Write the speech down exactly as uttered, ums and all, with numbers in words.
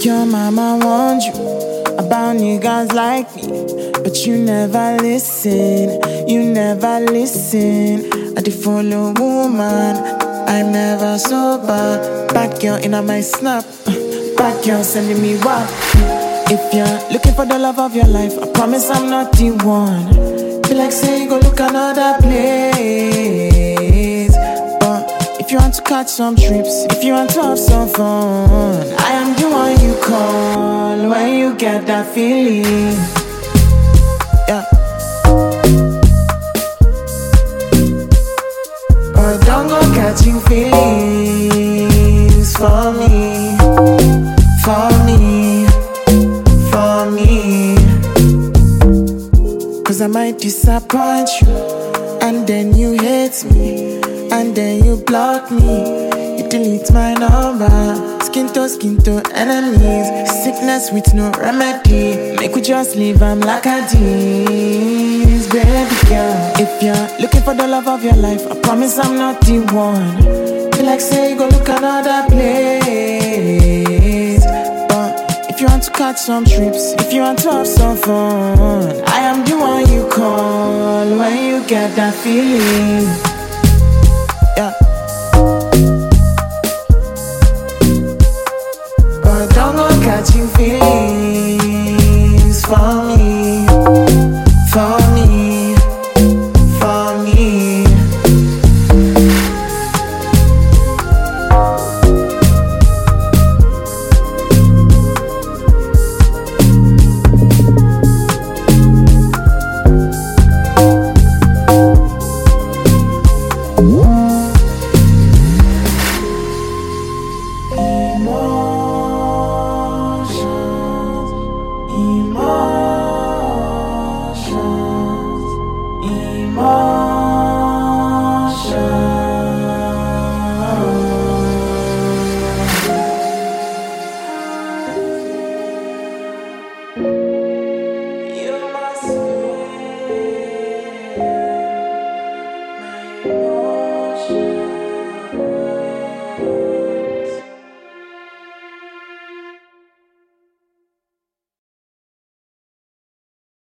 Your mama warned you about niggas like me, but you never listen, you never listen. I dey follow woman, I'm never sober. Bad girl in my snap, bad girl sending me what? If you're looking for the love of your life, I promise I'm not the one. Feel like say you go look another place. But if you want to catch some trips, if you want to have some fun, I am the one you call when you get that feeling. Yeah. But don't go catching feelings for me, for me, for me. Cause I might disappoint you, and then you hate me, and then you block me, you delete my number. Skin to skin to enemies, sickness with no remedy. Make we just leave I'm like a disease, baby girl. If you're looking for the love of your life, I promise I'm not the one. Feel like say you go look another place. But if you want to catch some trips, if you want to have some fun, I am the one you call when you get that feeling.